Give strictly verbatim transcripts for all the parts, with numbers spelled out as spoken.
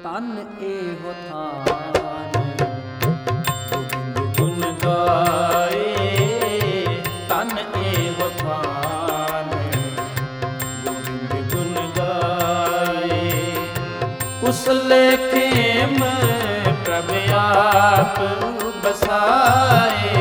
तन एहो थान। गोविंद गुण गाए तन एहो थान। गोविंद गुण गाए कुशल खेम प्रभ आप बसाए।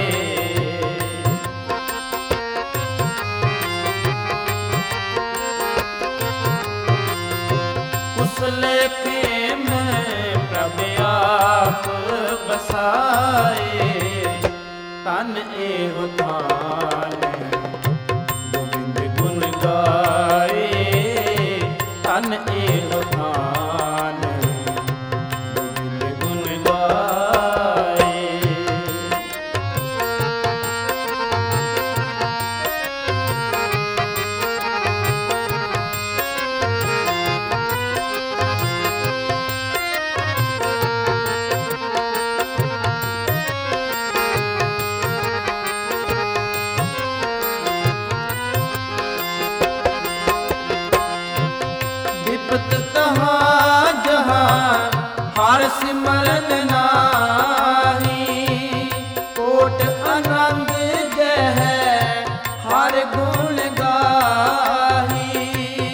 कुशल खेम प्रभ आप बसाए तन एहो थान। गोविंद गुण गाए तन एहो थान। गोविंद गुण गाए तहाँ जहाँ हर सिमरन नाही। कोट आनंद जह हर गुण गाही।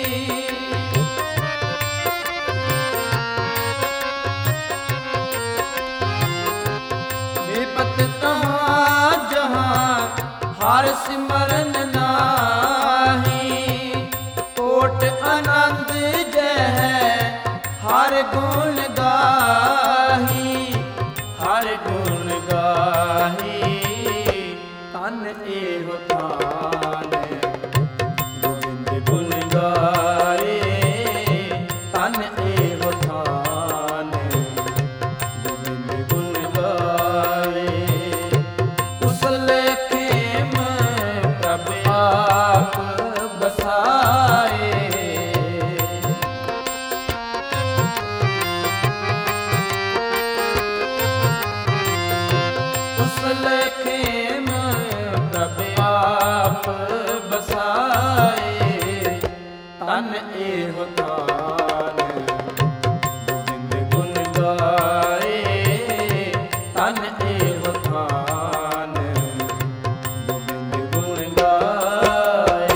विपत तहाँ जहाँ हर सिमरन नाही। कोट आनंद हर गुण गाही। हर गुण गाही तन एहो थान। गोविंद गुण गाए तन एहो थान। गोविंद गुण गाए कुशल खेम प्रभ आप बसाए। कुशल खेम प्रभ आप बसाए तन एहो थान। गोविंद गुण गाए तन एहो थान। गोविंद गुण गाए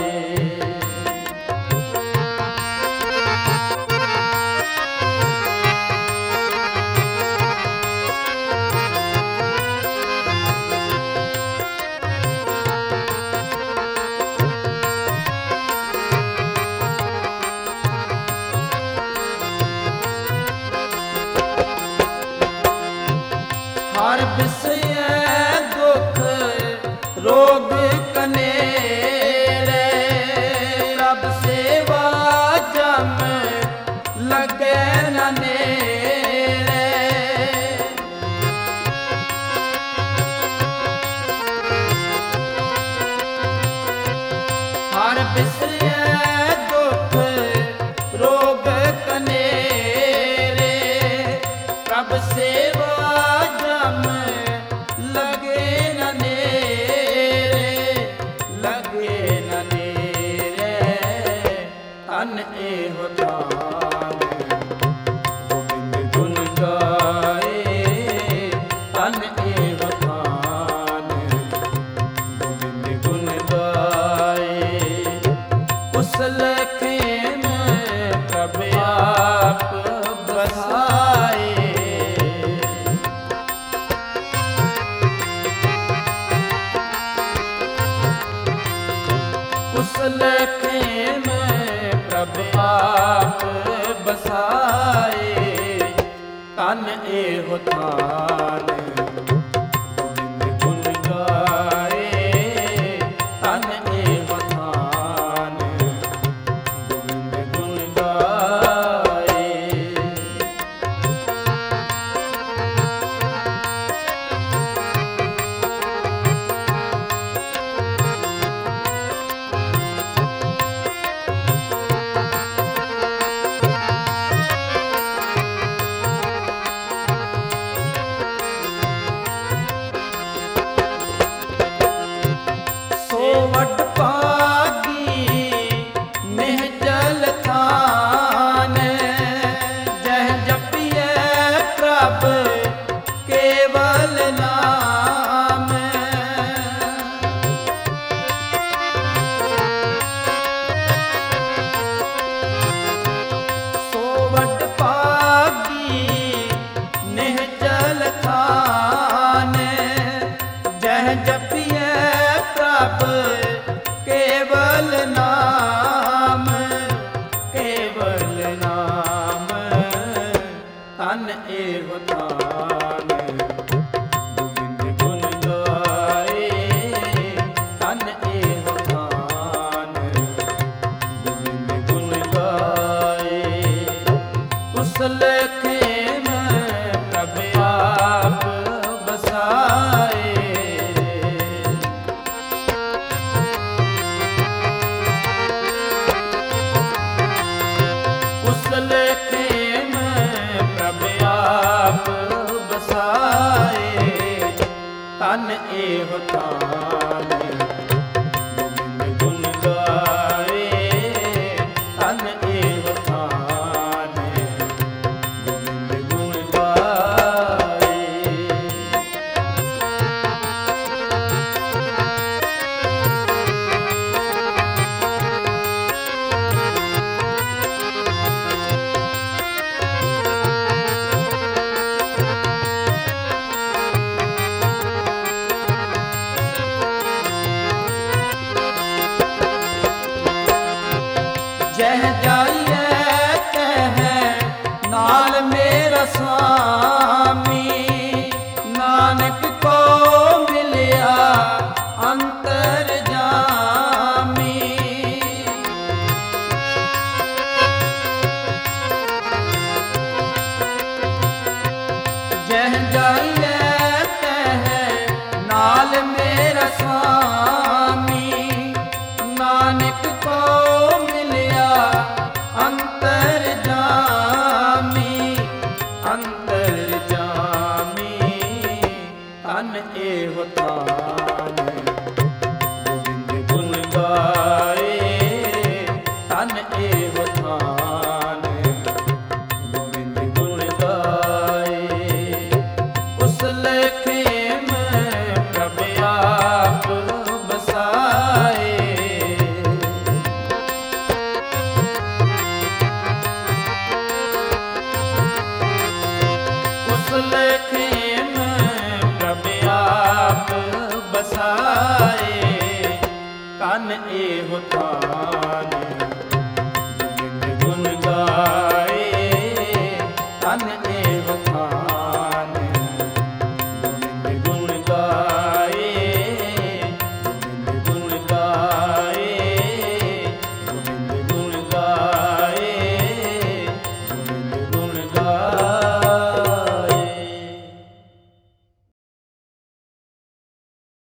हर विषय दुख रोग कनेरे। प्रभ सेवा जम लगे न नेरे। हर विषय दुख रोग कनेरे। प्रभ सेवा लगे न नेरे। लगे न नेरे तन एहो थान। गोविंद गुण गाए तन एहो थान। गोविंद गुण गाए कुशल खेम प्रभ आप बसाए। कुशल खेम प्रभ आप बसाए तन एहो थान। गोविंद गुण गाए तन एहो थान। गोविंद गुण गाए ਤਨ ਏਹੁ ਥਾਨ ਗੋਬਿੰਦ ਗੁਣ ਗਾਏ, ਤਨ ਏਹੁ ਥਾਨ ਗੋਬਿੰਦ ਗੁਣ ਗਾਏ। ਉਸ ਲੇਖੇ ਮੈਂ ਪ੍ਰਭ ਆਪ ਬਸਾਏ, ਉਸ ਲੇਖੇ ਮੈਂ ਪ੍ਰਭ ਆਪ ਬਸਾਏ, ਤਨ ਏਹੁ ਥਾਨ ਗੋਬਿੰਦ ਗੁਣ ਗਾਏ, ਤਨ ਏਹੁ ਥਾਨ ਗੋਬਿੰਦ ਗੁਣ ਗਾਏ। ਜਹ ਜਾਈਐ ਕਹੈ ਨਾਲ ਮੇਰਾ ਸੁਆਮੀ, ਨਾਨਕ ਕੋ ਮਿਲਿਆ ਅੰਤਰ ਜਾਮੀ। ਜਹ ਜਾਈਐ ਕਹੈ ਨਾਲ ਮੇਰਾ ਸੁਆਮੀ, ਨਾਨਕ ਕੋ ਅੰਤਰ ਜਾਮੀ, ਅੰਤਰ ਜਾਮੀ, ਤਨ ਏਹੁ ਥਾਨ ਗੋਬਿੰਦ ਗੁਣ ਗਾਏ, ਤਨ ਏਹੁ ਥਾਨ ਗੋਬਿੰਦ ਗੁਣ ਗਾਏ। ਉਸ ਲੇਖੇ ਮੈਂ ਪ੍ਰਭ ਆਪ ਬਸਾਏ, ਉਸ ਲੇਖੇ ਮੈਂ ਪ੍ਰਭ ਆਪ ਬਸਾਏ, ਤਨ ਏਹੁ ਥਾਨ